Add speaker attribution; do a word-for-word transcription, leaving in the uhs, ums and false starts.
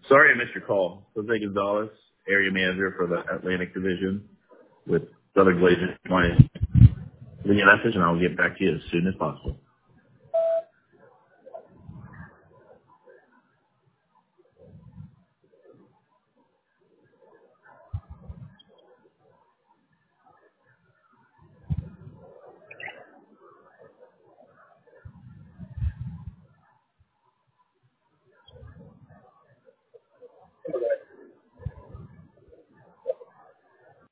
Speaker 1: Sorry I missed your call. Jose Gonzalez, area manager for the Atlantic Division with Southern Glazers. Leave me a message and I'll get back to you as soon as possible.